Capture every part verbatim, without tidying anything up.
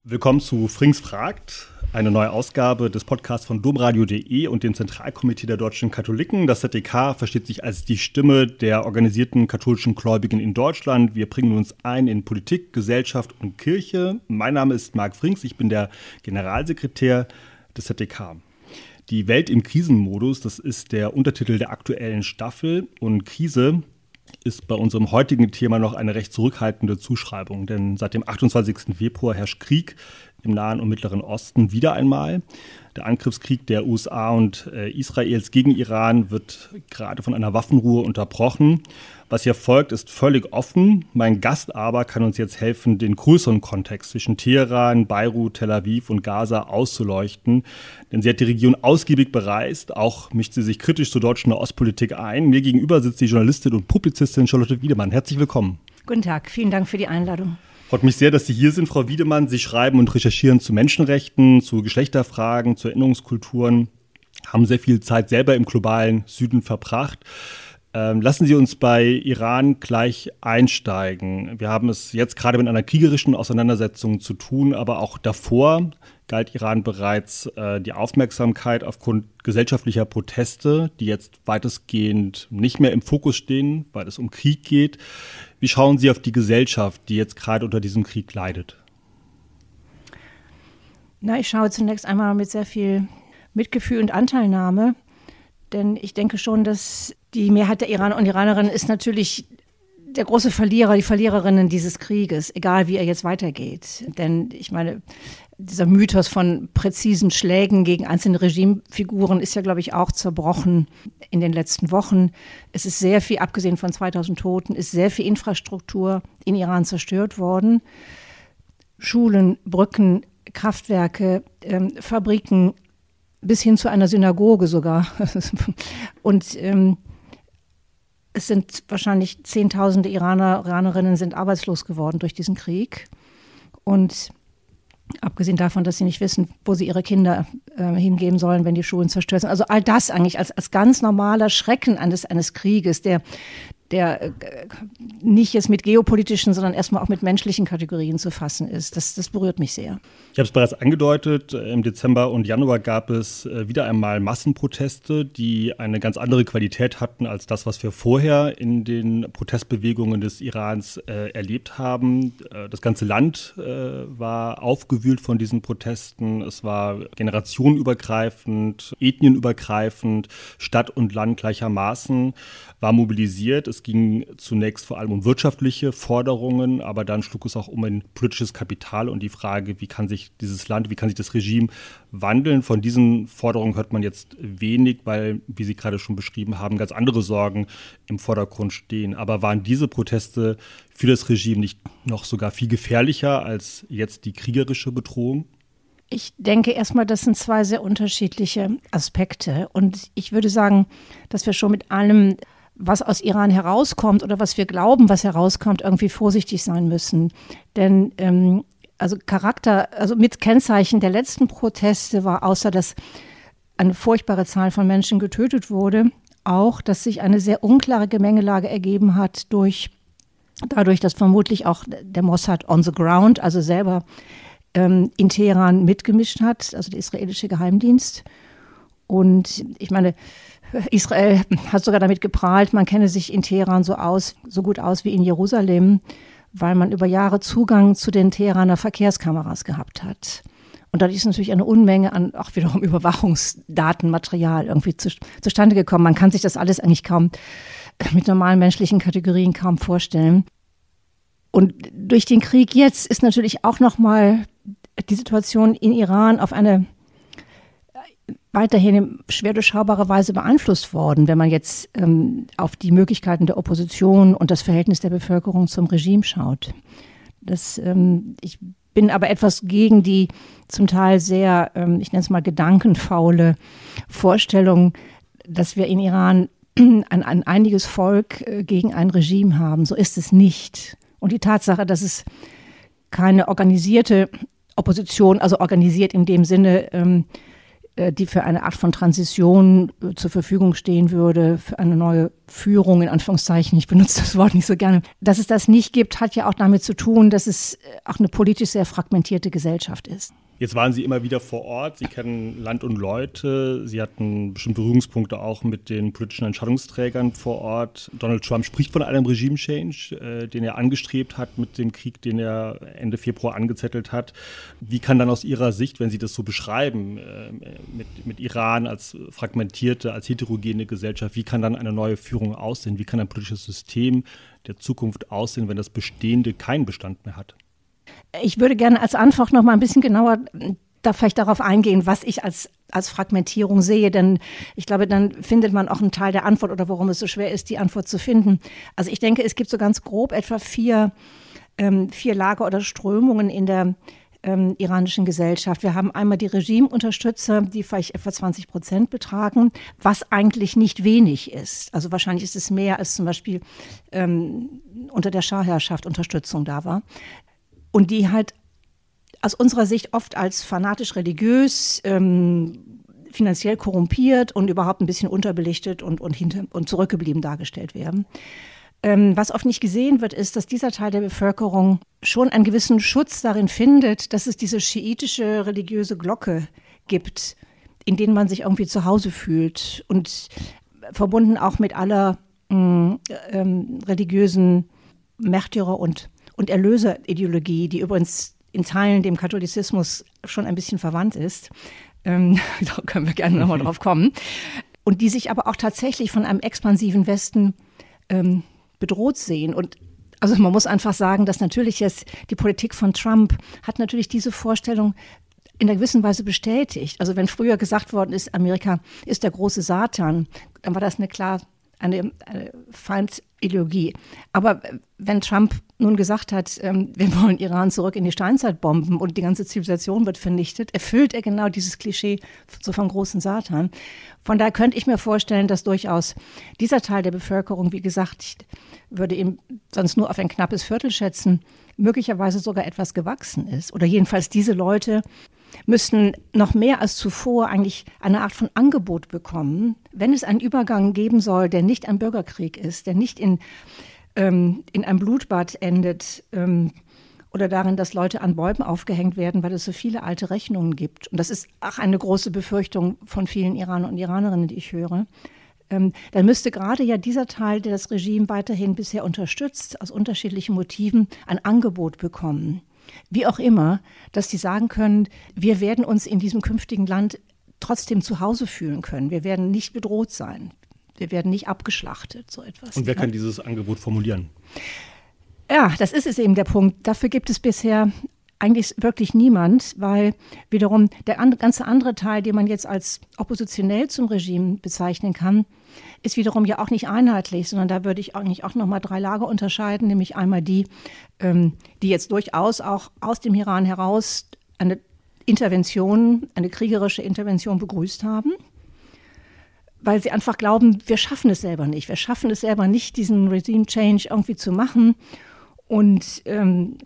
Willkommen zu Frings fragt, eine neue Ausgabe des Podcasts von domradio punkt de und dem Zentralkomitee der deutschen Katholiken. Das Z D K versteht sich als die Stimme der organisierten katholischen Gläubigen in Deutschland. Wir bringen uns ein in Politik, Gesellschaft und Kirche. Mein Name ist Marc Frings, ich bin der Generalsekretär des Z D K. Die Welt im Krisenmodus, das ist der Untertitel der aktuellen Staffel, und Krise ist bei unserem heutigen Thema noch eine recht zurückhaltende Zuschreibung, denn seit dem achtundzwanzigsten Februar herrscht Krieg im Nahen und Mittleren Osten wieder einmal. Der Angriffskrieg der U S A und äh, Israels gegen Iran wird gerade von einer Waffenruhe unterbrochen. Was hier folgt, ist völlig offen. Mein Gast aber kann uns jetzt helfen, den größeren Kontext zwischen Teheran, Beirut, Tel Aviv und Gaza auszuleuchten. Denn sie hat die Region ausgiebig bereist. Auch mischt sie sich kritisch zur deutschen Ostpolitik ein. Mir gegenüber sitzt die Journalistin und Publizistin Charlotte Wiedemann. Herzlich willkommen. Guten Tag, vielen Dank für die Einladung. Freut mich sehr, dass Sie hier sind, Frau Wiedemann. Sie schreiben und recherchieren zu Menschenrechten, zu Geschlechterfragen, zu Erinnerungskulturen, haben sehr viel Zeit selber im globalen Süden verbracht. Ähm, lassen Sie uns bei Iran gleich einsteigen. Wir haben es jetzt gerade mit einer kriegerischen Auseinandersetzung zu tun, aber auch davor galt Iran bereits äh, die Aufmerksamkeit aufgrund gesellschaftlicher Proteste, die jetzt weitestgehend nicht mehr im Fokus stehen, weil es um Krieg geht. Wie schauen Sie auf die Gesellschaft, die jetzt gerade unter diesem Krieg leidet? Na, ich schaue zunächst einmal mit sehr viel Mitgefühl und Anteilnahme, denn ich denke schon, dass die Mehrheit der Iraner und Iranerinnen ist natürlich der große Verlierer, die Verliererinnen dieses Krieges, egal wie er jetzt weitergeht. Denn ich meine, dieser Mythos von präzisen Schlägen gegen einzelne Regimefiguren ist ja, glaube ich, auch zerbrochen in den letzten Wochen. Es ist sehr viel, abgesehen von zweitausend Toten, ist sehr viel Infrastruktur in Iran zerstört worden. Schulen, Brücken, Kraftwerke, ähm, Fabriken, bis hin zu einer Synagoge sogar. Und ähm, es sind wahrscheinlich Zehntausende Iraner, Iranerinnen sind arbeitslos geworden durch diesen Krieg. Und abgesehen davon, dass sie nicht wissen, wo sie ihre Kinder äh, hingeben sollen, wenn die Schulen zerstört sind. Also all das eigentlich als, als ganz normaler Schrecken eines, eines Krieges, der, der äh, nicht jetzt mit geopolitischen, sondern erstmal auch mit menschlichen Kategorien zu fassen ist. Das, das berührt mich sehr. Ich habe es bereits angedeutet, im Dezember und Januar gab es wieder einmal Massenproteste, die eine ganz andere Qualität hatten als das, was wir vorher in den Protestbewegungen des Irans äh, erlebt haben. Das ganze Land äh, war aufgewühlt von diesen Protesten. Es war generationenübergreifend, ethnienübergreifend, Stadt und Land gleichermaßen war mobilisiert. Es ging zunächst vor allem um wirtschaftliche Forderungen, aber dann schlug es auch um ein politisches Kapital und die Frage, wie kann sich dieses Land, wie kann sich das Regime wandeln? Von diesen Forderungen hört man jetzt wenig, weil, wie Sie gerade schon beschrieben haben, ganz andere Sorgen im Vordergrund stehen. Aber waren diese Proteste für das Regime nicht noch sogar viel gefährlicher als jetzt die kriegerische Bedrohung? Ich denke erstmal, das sind zwei sehr unterschiedliche Aspekte. Und ich würde sagen, dass wir schon mit allem, was aus Iran herauskommt oder was wir glauben, was herauskommt, irgendwie vorsichtig sein müssen. Denn ähm, also Charakter, also mit Kennzeichen der letzten Proteste war, außer dass eine furchtbare Zahl von Menschen getötet wurde, auch, dass sich eine sehr unklare Gemengelage ergeben hat durch, dadurch, dass vermutlich auch der Mossad on the ground, also selber ähm, in Teheran mitgemischt hat, also der israelische Geheimdienst. Und ich meine, Israel hat sogar damit geprahlt, man kenne sich in Teheran so aus, so gut aus wie in Jerusalem, weil man über Jahre Zugang zu den Teheraner Verkehrskameras gehabt hat. Und dadurch ist natürlich eine Unmenge an auch wiederum Überwachungsdatenmaterial irgendwie zu, zustande gekommen. Man kann sich das alles eigentlich kaum mit normalen menschlichen Kategorien kaum vorstellen. Und durch den Krieg jetzt ist natürlich auch nochmal die Situation in Iran auf eine weiterhin schwer durchschaubare Weise beeinflusst worden, wenn man jetzt ähm, auf die Möglichkeiten der Opposition und das Verhältnis der Bevölkerung zum Regime schaut. Das, ähm, ich bin aber etwas gegen die zum Teil sehr, ähm, ich nenne es mal gedankenfaule Vorstellung, dass wir in Iran ein, ein einiges Volk äh, gegen ein Regime haben. So ist es nicht. Und die Tatsache, dass es keine organisierte Opposition, also organisiert in dem Sinne, ähm, die für eine Art von Transition zur Verfügung stehen würde, für eine neue Führung, in Anführungszeichen, ich benutze das Wort nicht so gerne. Dass es das nicht gibt, hat ja auch damit zu tun, dass es auch eine politisch sehr fragmentierte Gesellschaft ist. Jetzt waren Sie immer wieder vor Ort, Sie kennen Land und Leute, Sie hatten bestimmt Berührungspunkte auch mit den politischen Entscheidungsträgern vor Ort. Donald Trump spricht von einem Regime-Change, äh, den er angestrebt hat mit dem Krieg, den er Ende Februar angezettelt hat. Wie kann dann aus Ihrer Sicht, wenn Sie das so beschreiben, äh, mit, mit Iran als fragmentierte, als heterogene Gesellschaft, wie kann dann eine neue Führung aussehen? Wie kann ein politisches System der Zukunft aussehen, wenn das Bestehende keinen Bestand mehr hat? Ich würde gerne als Antwort noch mal ein bisschen genauer da vielleicht darauf eingehen, was ich als, als Fragmentierung sehe, denn ich glaube, dann findet man auch einen Teil der Antwort oder warum es so schwer ist, die Antwort zu finden. Also ich denke, es gibt so ganz grob etwa vier, ähm, vier Lager oder Strömungen in der ähm, iranischen Gesellschaft. Wir haben einmal die Regimeunterstützer, die vielleicht etwa zwanzig Prozent betragen, was eigentlich nicht wenig ist. Also wahrscheinlich ist es mehr, als zum Beispiel ähm, unter der Schah-Herrschaft Unterstützung da war. Und die halt aus unserer Sicht oft als fanatisch religiös, ähm, finanziell korrumpiert und überhaupt ein bisschen unterbelichtet und, und, hinter, und zurückgeblieben dargestellt werden. Ähm, was oft nicht gesehen wird, ist, dass dieser Teil der Bevölkerung schon einen gewissen Schutz darin findet, dass es diese schiitische religiöse Glocke gibt, in denen man sich irgendwie zu Hause fühlt und verbunden auch mit aller mh, ähm, religiösen Märtyrer- und und Erlöserideologie, die übrigens in Teilen dem Katholizismus schon ein bisschen verwandt ist. Ähm, da können wir gerne nochmal drauf kommen. Und die sich aber auch tatsächlich von einem expansiven Westen ähm, bedroht sehen. Und also man muss einfach sagen, dass natürlich jetzt die Politik von Trump hat natürlich diese Vorstellung in einer gewissen Weise bestätigt. Also wenn früher gesagt worden ist, Amerika ist der große Satan, dann war das eine klar eine, eine Feindideologie. Aber wenn Trump nun gesagt hat, ähm, wir wollen Iran zurück in die Steinzeit bomben und die ganze Zivilisation wird vernichtet, erfüllt er genau dieses Klischee so vom großen Satan. Von daher könnte ich mir vorstellen, dass durchaus dieser Teil der Bevölkerung, wie gesagt, ich würde ihn sonst nur auf ein knappes Viertel schätzen, möglicherweise sogar etwas gewachsen ist. Oder jedenfalls diese Leute müssten noch mehr als zuvor eigentlich eine Art von Angebot bekommen, wenn es einen Übergang geben soll, der nicht ein Bürgerkrieg ist, der nicht in, ähm, in einem Blutbad endet ähm, oder darin, dass Leute an Bäumen aufgehängt werden, weil es so viele alte Rechnungen gibt. Und das ist auch eine große Befürchtung von vielen Iraner und Iranerinnen, die ich höre. Ähm, dann müsste gerade ja dieser Teil, der das Regime weiterhin bisher unterstützt, aus unterschiedlichen Motiven ein Angebot bekommen. Wie auch immer, dass die sagen können, wir werden uns in diesem künftigen Land trotzdem zu Hause fühlen können. Wir werden nicht bedroht sein. Wir werden nicht abgeschlachtet, so etwas. Und wer kann dieses Angebot formulieren? Ja, das ist es eben der Punkt. Dafür gibt es bisher eigentlich wirklich niemand, weil wiederum der an, ganze andere Teil, den man jetzt als oppositionell zum Regime bezeichnen kann, ist wiederum ja auch nicht einheitlich, sondern da würde ich eigentlich auch nochmal drei Lager unterscheiden, nämlich einmal die, ähm, die jetzt durchaus auch aus dem Iran heraus eine Intervention, eine kriegerische Intervention begrüßt haben, weil sie einfach glauben, wir schaffen es selber nicht. Wir schaffen es selber nicht, diesen Regime-Change irgendwie zu machen. Und ähm,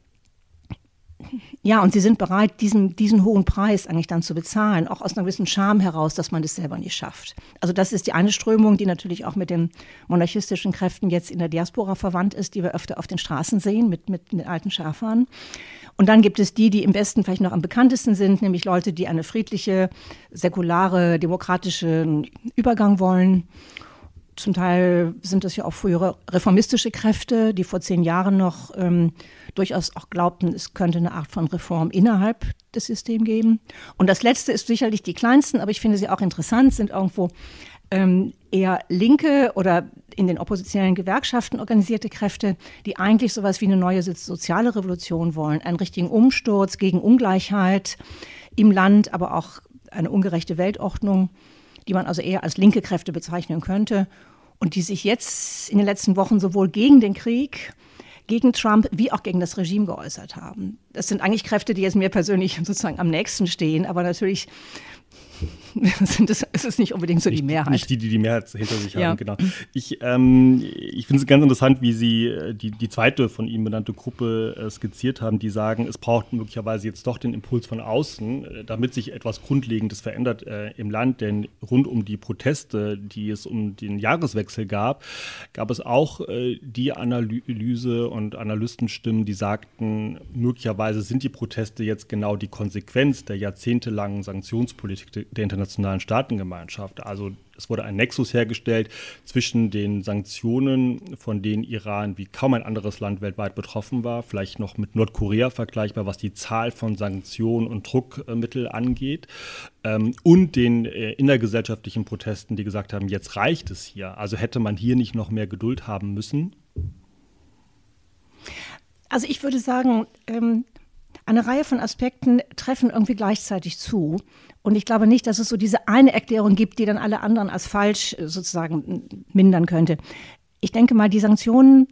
ja, und sie sind bereit, diesen, diesen hohen Preis eigentlich dann zu bezahlen, auch aus einer gewissen Scham heraus, dass man das selber nicht schafft. Also das ist die eine Strömung, die natürlich auch mit den monarchistischen Kräften jetzt in der Diaspora verwandt ist, die wir öfter auf den Straßen sehen mit, mit den alten Schafern. Und dann gibt es die, die im Westen vielleicht noch am bekanntesten sind, nämlich Leute, die eine friedliche, säkulare, demokratische Übergang wollen. Zum Teil sind das ja auch frühere reformistische Kräfte, die vor zehn Jahren noch ähm, durchaus auch glaubten, es könnte eine Art von Reform innerhalb des Systems geben. Und das Letzte ist sicherlich die kleinsten, aber ich finde sie auch interessant, sind irgendwo ähm, eher linke oder in den oppositionellen Gewerkschaften organisierte Kräfte, die eigentlich sowas wie eine neue soziale Revolution wollen, einen richtigen Umsturz gegen Ungleichheit im Land, aber auch eine ungerechte Weltordnung, die man also eher als linke Kräfte bezeichnen könnte und die sich jetzt in den letzten Wochen sowohl gegen den Krieg, gegen Trump wie auch gegen das Regime geäußert haben. Das sind eigentlich Kräfte, die jetzt mir persönlich sozusagen am nächsten stehen, aber natürlich das, es ist nicht unbedingt so nicht, die Mehrheit. Nicht die, die die Mehrheit hinter sich ja. haben, genau. Ich, ähm, ich finde es ganz interessant, wie Sie die, die zweite von Ihnen benannte Gruppe äh, skizziert haben, die sagen, es braucht möglicherweise jetzt doch den Impuls von außen, äh, damit sich etwas Grundlegendes verändert äh, im Land. Denn rund um die Proteste, die es um den Jahreswechsel gab, gab es auch äh, die Analyse und Analystenstimmen, die sagten, möglicherweise sind die Proteste jetzt genau die Konsequenz der jahrzehntelangen Sanktionspolitik der internationalen Staatengemeinschaft. Also es wurde ein Nexus hergestellt zwischen den Sanktionen, von denen Iran wie kaum ein anderes Land weltweit betroffen war, vielleicht noch mit Nordkorea vergleichbar, was die Zahl von Sanktionen und Druckmittel angeht, ähm, und den äh, innergesellschaftlichen Protesten, die gesagt haben, jetzt reicht es hier. Also hätte man hier nicht noch mehr Geduld haben müssen? Also ich würde sagen, ähm, eine Reihe von Aspekten treffen irgendwie gleichzeitig zu. Und ich glaube nicht, dass es so diese eine Erklärung gibt, die dann alle anderen als falsch sozusagen mindern könnte. Ich denke mal, die Sanktionen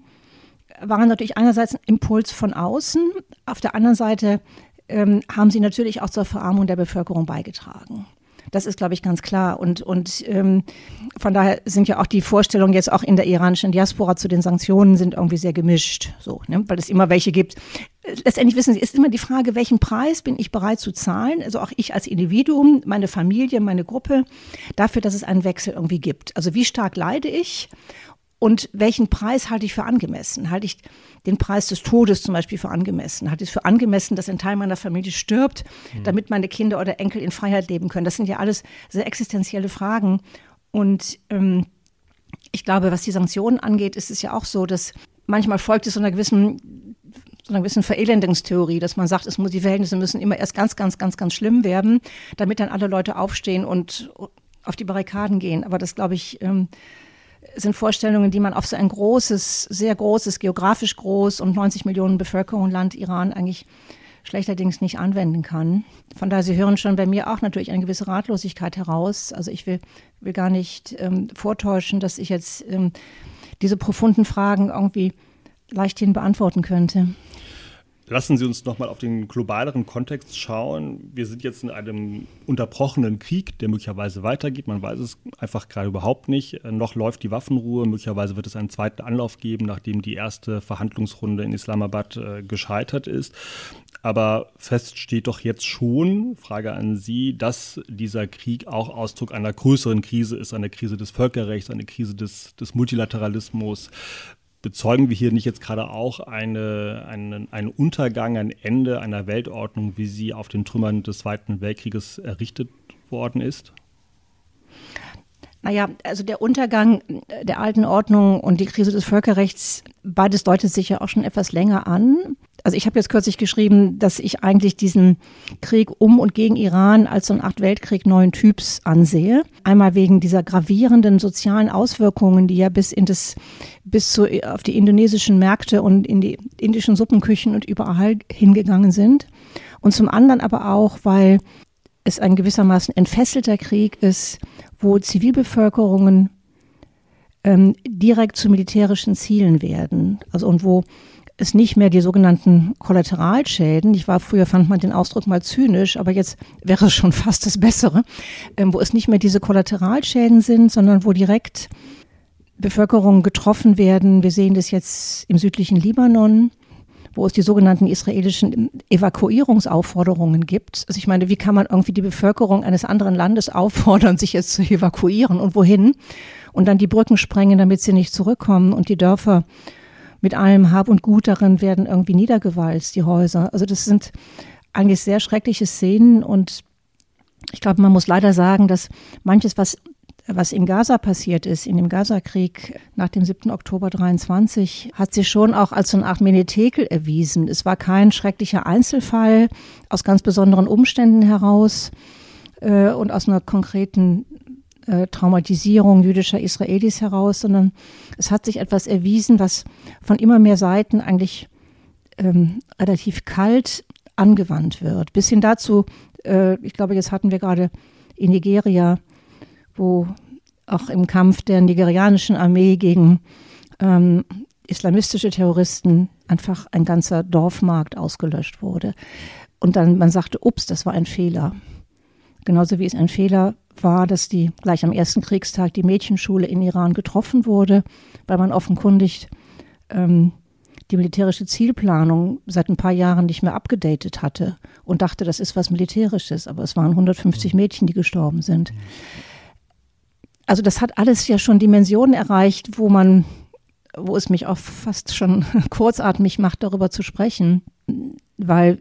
waren natürlich einerseits ein Impuls von außen. Auf der anderen Seite ähm, haben sie natürlich auch zur Verarmung der Bevölkerung beigetragen. Das ist, glaube ich, ganz klar. Und, und ähm, von daher sind ja auch die Vorstellungen jetzt auch in der iranischen Diaspora zu den Sanktionen sind irgendwie sehr gemischt, so, ne? Weil es immer welche gibt. Letztendlich wissen Sie, ist immer die Frage, welchen Preis bin ich bereit zu zahlen, also auch ich als Individuum, meine Familie, meine Gruppe, dafür, dass es einen Wechsel irgendwie gibt. Also wie stark leide ich? Und welchen Preis halte ich für angemessen? Halte ich den Preis des Todes zum Beispiel für angemessen? Halte ich es für angemessen, dass ein Teil meiner Familie stirbt, mhm. damit meine Kinder oder Enkel in Freiheit leben können? Das sind ja alles sehr existenzielle Fragen. Und ähm, ich glaube, was die Sanktionen angeht, ist es ja auch so, dass manchmal folgt es so einer gewissen, so einer gewissen Verelendungstheorie, dass man sagt, es muss, die Verhältnisse müssen immer erst ganz, ganz, ganz, ganz schlimm werden, damit dann alle Leute aufstehen und auf die Barrikaden gehen. Aber das, glaube ich, ähm, sind Vorstellungen, die man auf so ein großes, sehr großes, geografisch groß und neunzig Millionen Bevölkerung Land Iran eigentlich schlechterdings nicht anwenden kann. Von daher, Sie hören schon bei mir auch natürlich eine gewisse Ratlosigkeit heraus. Also ich will, will gar nicht ähm, vortäuschen, dass ich jetzt ähm, diese profunden Fragen irgendwie leichthin beantworten könnte. Lassen Sie uns noch mal auf den globaleren Kontext schauen. Wir sind jetzt in einem unterbrochenen Krieg, der möglicherweise weitergeht. Man weiß es einfach gerade überhaupt nicht. Noch läuft die Waffenruhe. Möglicherweise wird es einen zweiten Anlauf geben, nachdem die erste Verhandlungsrunde in Islamabad äh, gescheitert ist. Aber fest steht doch jetzt schon, Frage an Sie, dass dieser Krieg auch Ausdruck einer größeren Krise ist, eine Krise des Völkerrechts, eine Krise des, des Multilateralismus. Bezeugen wir hier nicht jetzt gerade auch eine, einen, einen Untergang, ein Ende einer Weltordnung, wie sie auf den Trümmern des Zweiten Weltkrieges errichtet worden ist? Naja, also der Untergang der alten Ordnung und die Krise des Völkerrechts, beides deutet sich ja auch schon etwas länger an. Also ich habe jetzt kürzlich geschrieben, dass ich eigentlich diesen Krieg um und gegen Iran als so eine Art Weltkrieg neuen Typs ansehe. Einmal wegen dieser gravierenden sozialen Auswirkungen, die ja bis in das, bis zu, auf die indonesischen Märkte und in die indischen Suppenküchen und überall hingegangen sind. Und zum anderen aber auch, weil es ein gewissermaßen entfesselter Krieg ist, wo Zivilbevölkerungen ähm, direkt zu militärischen Zielen werden. Also und wo es nicht mehr die sogenannten Kollateralschäden, ich war früher, fand man den Ausdruck mal zynisch, aber jetzt wäre es schon fast das Bessere, ähm, wo es nicht mehr diese Kollateralschäden sind, sondern wo direkt Bevölkerungen getroffen werden. Wir sehen das jetzt im südlichen Libanon, wo es die sogenannten israelischen Evakuierungsaufforderungen gibt. Also ich meine, wie kann man irgendwie die Bevölkerung eines anderen Landes auffordern, sich jetzt zu evakuieren und wohin? Und dann die Brücken sprengen, damit sie nicht zurückkommen und die Dörfer mit allem Hab und Gut darin werden irgendwie niedergewalzt, die Häuser. Also das sind eigentlich sehr schreckliche Szenen und ich glaube, man muss leider sagen, dass manches, was was in Gaza passiert ist, in dem Gaza-Krieg nach dem siebten Oktober dreiundzwanzig, hat sich schon auch als so eine Art Menetekel erwiesen. Es war kein schrecklicher Einzelfall aus ganz besonderen Umständen heraus äh, und aus einer konkreten äh, Traumatisierung jüdischer Israelis heraus, sondern es hat sich etwas erwiesen, was von immer mehr Seiten eigentlich ähm, relativ kalt angewandt wird. Bis hin dazu, äh, ich glaube, jetzt hatten wir gerade in Nigeria, wo auch im Kampf der nigerianischen Armee gegen ähm, islamistische Terroristen einfach ein ganzer Dorfmarkt ausgelöscht wurde. Und dann man sagte, ups, das war ein Fehler. Genauso wie es ein Fehler war, dass die gleich am ersten Kriegstag die Mädchenschule in Iran getroffen wurde, weil man offenkundig ähm, die militärische Zielplanung seit ein paar Jahren nicht mehr abgedatet hatte und dachte, das ist was Militärisches, aber es waren hundertfünfzig Mädchen, die gestorben sind. Also das hat alles ja schon Dimensionen erreicht, wo man, wo es mich auch fast schon kurzatmig macht, darüber zu sprechen, weil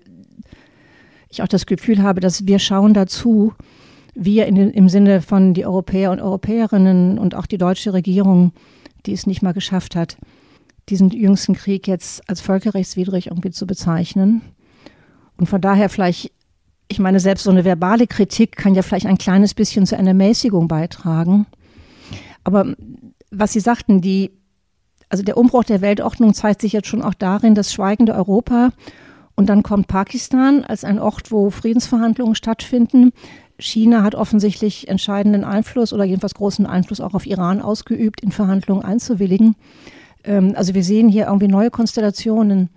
ich auch das Gefühl habe, dass wir schauen dazu, wir in den, im Sinne von die Europäer und Europäerinnen und auch die deutsche Regierung, die es nicht mal geschafft hat, diesen jüngsten Krieg jetzt als völkerrechtswidrig irgendwie zu bezeichnen. Und von daher vielleicht, ich meine, selbst so eine verbale Kritik kann ja vielleicht ein kleines bisschen zu einer Mäßigung beitragen. Aber was Sie sagten, die, also der Umbruch der Weltordnung zeigt sich jetzt schon auch darin, das schweigende Europa. Und dann kommt Pakistan als ein Ort, wo Friedensverhandlungen stattfinden. China hat offensichtlich entscheidenden Einfluss oder jedenfalls großen Einfluss auch auf Iran ausgeübt, in Verhandlungen einzuwilligen. Also wir sehen hier irgendwie neue Konstellationen,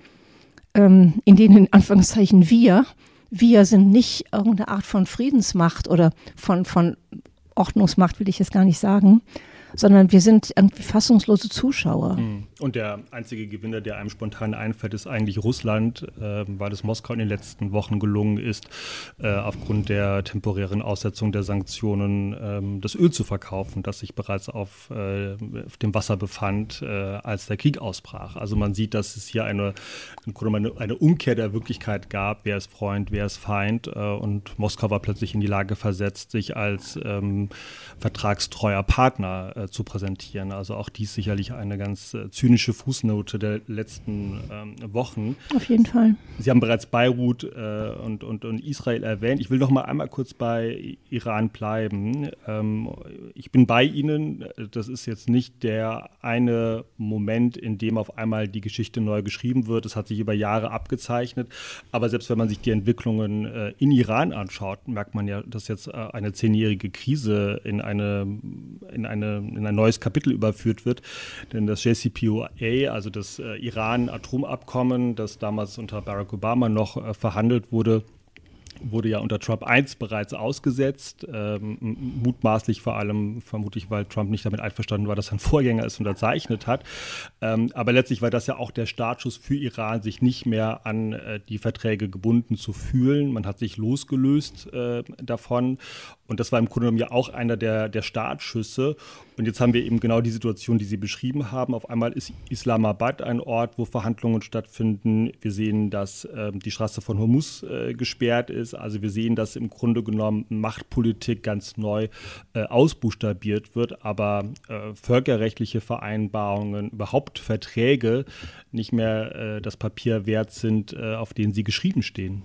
in denen in Anführungszeichen wir, wir sind nicht irgendeine Art von Friedensmacht oder von, von Ordnungsmacht, will ich jetzt gar nicht sagen, sondern wir sind irgendwie fassungslose Zuschauer. Und der einzige Gewinner, der einem spontan einfällt, ist eigentlich Russland, äh, weil es Moskau in den letzten Wochen gelungen ist, äh, aufgrund der temporären Aussetzung der Sanktionen äh, das Öl zu verkaufen, das sich bereits auf, äh, auf dem Wasser befand, äh, als der Krieg ausbrach. Also man sieht, dass es hier eine, eine, eine Umkehr der Wirklichkeit gab, wer ist Freund, wer ist Feind, äh, und Moskau war plötzlich in die Lage versetzt, sich als ähm, vertragstreuer Partner äh, zu präsentieren. Also auch dies sicherlich eine ganz äh, zynische Fußnote der letzten ähm, Wochen. Auf jeden Fall. Sie haben bereits Beirut äh, und, und, und Israel erwähnt. Ich will noch mal einmal kurz bei Iran bleiben. Ähm, ich bin bei Ihnen. Das ist jetzt nicht der eine Moment, in dem auf einmal die Geschichte neu geschrieben wird. Es hat sich über Jahre abgezeichnet. Aber selbst wenn man sich die Entwicklungen äh, in Iran anschaut, merkt man ja, dass jetzt äh, eine zehnjährige Krise in eine, in eine in ein neues Kapitel überführt wird. Denn das J C P O A, also das äh, Iran-Atomabkommen, das damals unter Barack Obama noch äh, verhandelt wurde, wurde ja unter Trump eins bereits ausgesetzt, ähm, mutmaßlich vor allem, vermutlich, weil Trump nicht damit einverstanden war, dass sein Vorgänger es unterzeichnet hat. Ähm, aber letztlich war das ja auch der Startschuss für Iran, sich nicht mehr an äh, die Verträge gebunden zu fühlen. Man hat sich losgelöst äh, davon. Und das war im Grunde genommen ja auch einer der, der Startschüsse. Und jetzt haben wir eben genau die Situation, die Sie beschrieben haben. Auf einmal ist Islamabad ein Ort, wo Verhandlungen stattfinden. Wir sehen, dass äh, die Straße von Hormuz äh, gesperrt ist. Also wir sehen, dass im Grunde genommen Machtpolitik ganz neu äh, ausbuchstabiert wird, aber äh, völkerrechtliche Vereinbarungen, überhaupt Verträge nicht mehr äh, das Papier wert sind, äh, auf denen sie geschrieben stehen.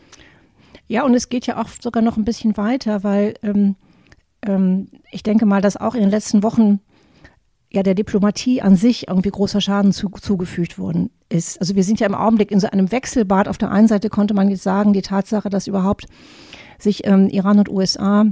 Ja, und es geht ja auch sogar noch ein bisschen weiter, weil ähm, ähm, ich denke mal, dass auch in den letzten Wochen ja der Diplomatie an sich irgendwie großer Schaden zu, zugefügt worden ist. Also wir sind ja im Augenblick in so einem Wechselbad. Auf der einen Seite konnte man jetzt sagen, die Tatsache, dass überhaupt sich ähm, Iran und U S A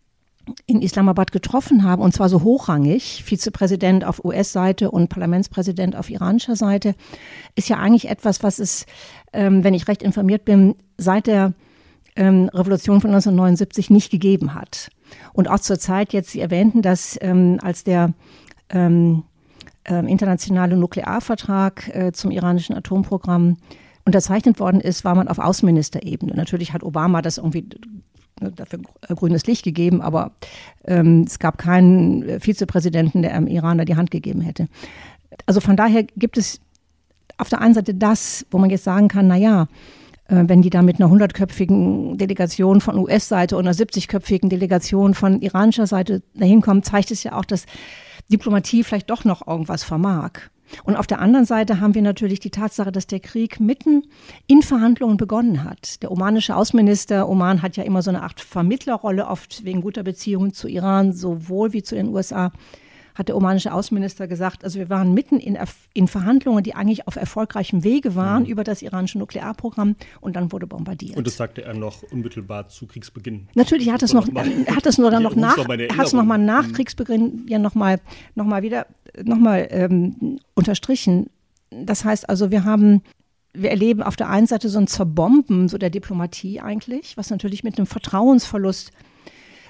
in Islamabad getroffen haben, und zwar so hochrangig, Vizepräsident auf U S-Seite und Parlamentspräsident auf iranischer Seite, ist ja eigentlich etwas, was es, ähm, wenn ich recht informiert bin, seit der ähm, Revolution von neunzehnhundertneunundsiebzig nicht gegeben hat. Und auch zur Zeit jetzt, Sie erwähnten das, ähm, als der ähm, ähm, internationale Nuklearvertrag äh, zum iranischen Atomprogramm unterzeichnet worden ist, war man auf Außenministerebene. Natürlich hat Obama das irgendwie dafür grünes Licht gegeben, aber ähm, es gab keinen Vizepräsidenten, der einem Iraner die Hand gegeben hätte. Also von daher gibt es auf der einen Seite das, wo man jetzt sagen kann, na ja, äh, wenn die da mit einer hundertköpfigen Delegation von U S-Seite und einer siebzigköpfigen Delegation von iranischer Seite dahin kommen, zeigt es ja auch, dass Diplomatie vielleicht doch noch irgendwas vermag. Und auf der anderen Seite haben wir natürlich die Tatsache, dass der Krieg mitten in Verhandlungen begonnen hat. Der omanische Außenminister, Oman hat ja immer so eine Art Vermittlerrolle, oft wegen guter Beziehungen zu Iran, sowohl wie zu den U S A, hat der omanische Außenminister gesagt, also wir waren mitten in, in Verhandlungen, die eigentlich auf erfolgreichem Wege waren, mhm. über das iranische Nuklearprogramm, und dann wurde bombardiert. Und das sagte er noch unmittelbar zu Kriegsbeginn. Natürlich, er hat es noch, er hat es nur dann noch nach, er hat es nochmal nach Kriegsbeginn ja nochmal noch mal wieder nochmal ähm, unterstrichen. Das heißt also, wir haben, wir erleben auf der einen Seite so ein Zerbomben so der Diplomatie eigentlich, was natürlich mit einem Vertrauensverlust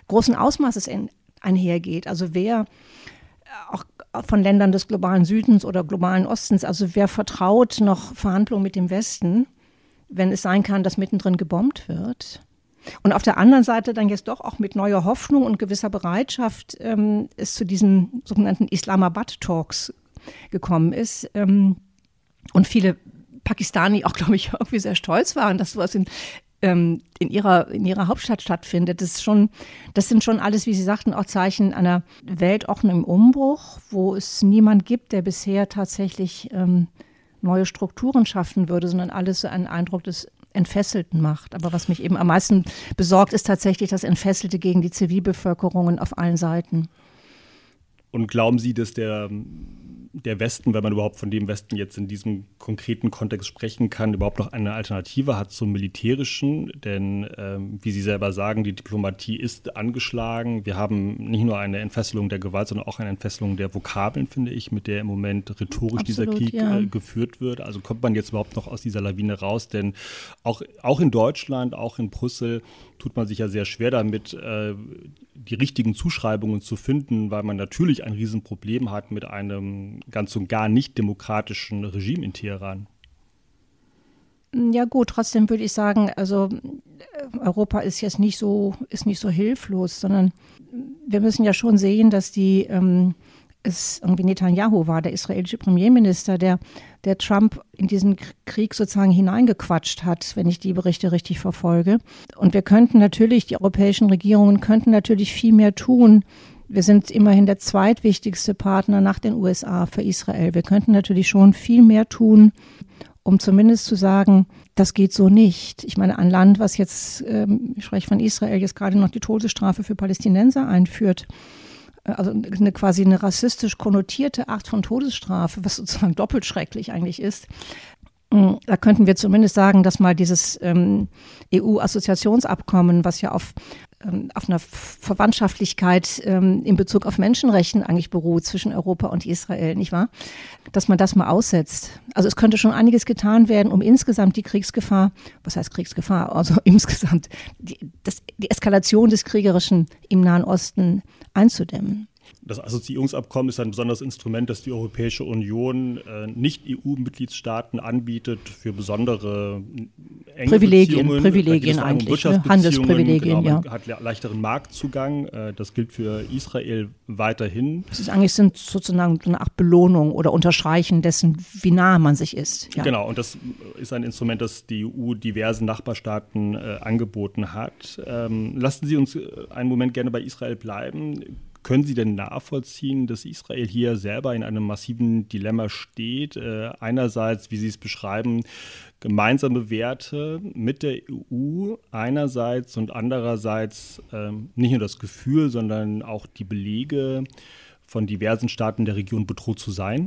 großen Ausmaßes in, einhergeht. Also wer auch von Ländern des globalen Südens oder globalen Ostens, also wer vertraut noch Verhandlungen mit dem Westen, wenn es sein kann, dass mittendrin gebombt wird. Und auf der anderen Seite dann jetzt doch auch mit neuer Hoffnung und gewisser Bereitschaft ähm, es zu diesen sogenannten Islamabad-Talks gekommen ist. Ähm, und viele Pakistani auch, glaube ich, irgendwie sehr stolz waren, dass sowas in, ähm, in, ihrer, in ihrer Hauptstadt stattfindet. Das ist schon, das sind schon alles, wie Sie sagten, auch Zeichen einer Weltordnung im Umbruch, wo es niemand gibt, der bisher tatsächlich ähm, neue Strukturen schaffen würde, sondern alles so einen Eindruck des Entfesselten macht. Aber was mich eben am meisten besorgt, ist tatsächlich das Entfesselte gegen die Zivilbevölkerungen auf allen Seiten. Und glauben Sie, dass der, der Westen, wenn man überhaupt von dem Westen jetzt in diesem konkreten Kontext sprechen kann, überhaupt noch eine Alternative hat zum Militärischen? Denn, ähm, wie Sie selber sagen, die Diplomatie ist angeschlagen. Wir haben nicht nur eine Entfesselung der Gewalt, sondern auch eine Entfesselung der Vokabeln, finde ich, mit der im Moment rhetorisch Absolut, dieser Krieg ja. äh, geführt wird. Also kommt man jetzt überhaupt noch aus dieser Lawine raus? Denn auch, auch in Deutschland, auch in Brüssel tut man sich ja sehr schwer damit, äh, die richtigen Zuschreibungen zu finden, weil man natürlich ein Riesenproblem hat mit einem ganz und gar nicht demokratischen Regime in Teheran. Ja gut, trotzdem würde ich sagen, also Europa ist jetzt nicht so, ist nicht so hilflos, sondern wir müssen ja schon sehen, dass die ähm, es irgendwie Netanyahu war, der israelische Premierminister, der, der Trump in diesen Krieg sozusagen hineingequatscht hat, wenn ich die Berichte richtig verfolge. Und wir könnten natürlich, die europäischen Regierungen könnten natürlich viel mehr tun. Wir sind immerhin der zweitwichtigste Partner nach den U S A für Israel. Wir könnten natürlich schon viel mehr tun, um zumindest zu sagen, das geht so nicht. Ich meine, ein Land, was jetzt, ähm, ich spreche von Israel, jetzt gerade noch die Todesstrafe für Palästinenser einführt, also eine quasi eine rassistisch konnotierte Art von Todesstrafe, was sozusagen doppelt schrecklich eigentlich ist. Da könnten wir zumindest sagen, dass mal dieses ähm, E U-Assoziationsabkommen, was ja auf, ähm, auf einer Verwandtschaftlichkeit ähm, in Bezug auf Menschenrechten eigentlich beruht zwischen Europa und Israel, nicht wahr? Dass man das mal aussetzt. Also es könnte schon einiges getan werden, um insgesamt die Kriegsgefahr, was heißt Kriegsgefahr, also insgesamt die, das, die Eskalation des Kriegerischen im Nahen Osten einzudämmen. Das Assoziierungsabkommen ist ein besonderes Instrument, das die Europäische Union äh, Nicht-E U-Mitgliedstaaten anbietet für besondere enge Privilegien, Beziehungen. Privilegien um eigentlich, ne? Handelsprivilegien, genau, ja. Man hat leichteren Marktzugang. Äh, das gilt für Israel weiterhin. Das ist eigentlich sind sozusagen eine Art Belohnung oder Unterstreichen dessen, wie nah man sich ist. Ja. Genau, und das ist ein Instrument, das die E U diversen Nachbarstaaten äh, angeboten hat. Ähm, lassen Sie uns einen Moment gerne bei Israel bleiben. Können Sie denn nachvollziehen, dass Israel hier selber in einem massiven Dilemma steht? Äh, einerseits, wie Sie es beschreiben, gemeinsame Werte mit der E U einerseits und andererseits äh, nicht nur das Gefühl, sondern auch die Belege von diversen Staaten der Region bedroht zu sein?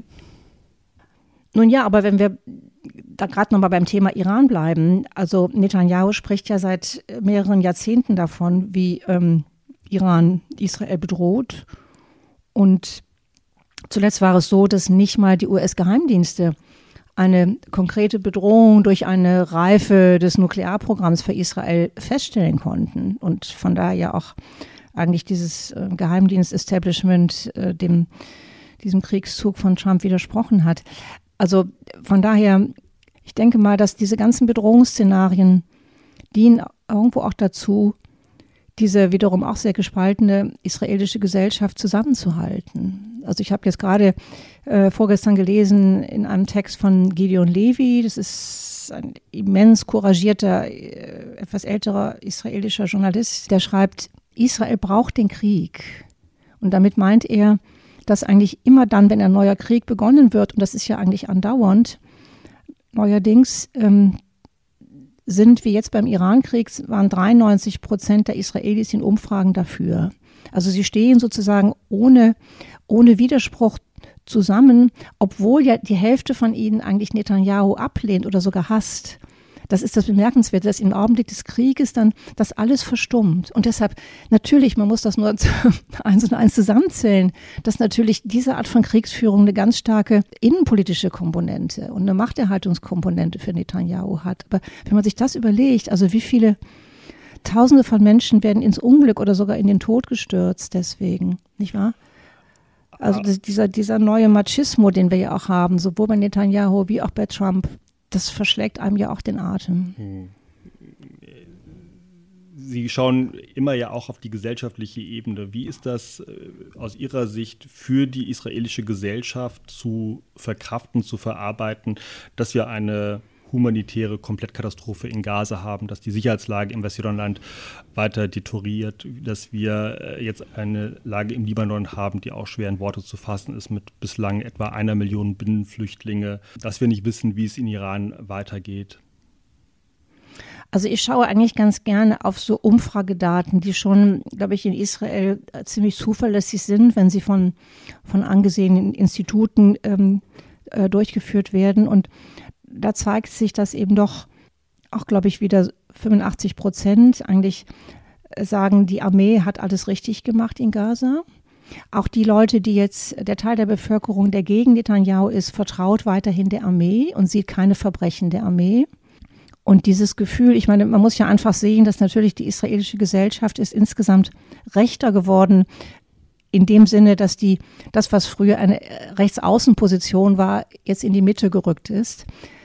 Nun ja, aber wenn wir da gerade nochmal beim Thema Iran bleiben, also Netanyahu spricht ja seit mehreren Jahrzehnten davon, wie ähm, Iran Israel bedroht. Und zuletzt war es so, dass nicht mal die U S-Geheimdienste eine konkrete Bedrohung durch eine Reife des Nuklearprogramms für Israel feststellen konnten. Und von daher ja auch eigentlich dieses äh, Geheimdienst-Establishment äh, dem, diesem Kriegszug von Trump widersprochen hat. Also von daher, ich denke mal, dass diese ganzen Bedrohungsszenarien dienen irgendwo auch dazu, diese wiederum auch sehr gespaltene israelische Gesellschaft zusammenzuhalten. Also ich habe jetzt gerade äh, vorgestern gelesen in einem Text von Gideon Levy, das ist ein immens couragierter, äh, etwas älterer israelischer Journalist, der schreibt, Israel braucht den Krieg. Und damit meint er, dass eigentlich immer dann, wenn ein neuer Krieg begonnen wird, und das ist ja eigentlich andauernd, neuerdings ähm, sind, wie jetzt beim Irankrieg, waren dreiundneunzig Prozent der Israelis in Umfragen dafür. Also sie stehen sozusagen ohne, ohne Widerspruch zusammen, obwohl ja die Hälfte von ihnen eigentlich Netanyahu ablehnt oder sogar hasst. Das ist das Bemerkenswerte, dass im Augenblick des Krieges dann das alles verstummt. Und deshalb, natürlich, man muss das nur eins und eins zusammenzählen, dass natürlich diese Art von Kriegsführung eine ganz starke innenpolitische Komponente und eine Machterhaltungskomponente für Netanyahu hat. Aber wenn man sich das überlegt, also wie viele Tausende von Menschen werden ins Unglück oder sogar in den Tod gestürzt deswegen, nicht wahr? Also das, dieser, dieser neue Machismo, den wir ja auch haben, sowohl bei Netanyahu wie auch bei Trump, das verschlägt einem ja auch den Atem. Hm. Sie schauen immer ja auch auf die gesellschaftliche Ebene. Wie ist das äh, aus Ihrer Sicht für die israelische Gesellschaft zu verkraften, zu verarbeiten, dass wir eine humanitäre Komplettkatastrophe in Gaza haben, dass die Sicherheitslage im Westjordanland weiter deterioriert, dass wir äh, jetzt eine Lage im Libanon haben, die auch schwer in Worte zu fassen ist, mit bislang etwa einer Million Binnenflüchtlinge, dass wir nicht wissen, wie es in Iran weitergeht? Also ich schaue eigentlich ganz gerne auf so Umfragedaten, die schon, glaube ich, in Israel ziemlich zuverlässig sind, wenn sie von, von angesehenen Instituten ähm, äh, durchgeführt werden. Und da zeigt sich, dass eben doch auch, glaube ich, wieder fünfundachtzig Prozent eigentlich sagen, die Armee hat alles richtig gemacht in Gaza. Auch die Leute, die jetzt, der Teil der Bevölkerung, der gegen Netanyahu ist, vertraut weiterhin der Armee und sieht keine Verbrechen der Armee. Und dieses Gefühl, ich meine, man muss ja einfach sehen, dass natürlich die israelische Gesellschaft ist insgesamt rechter geworden, in dem Sinne, dass die, das, was früher eine Rechtsaußenposition war, jetzt in die Mitte gerückt ist.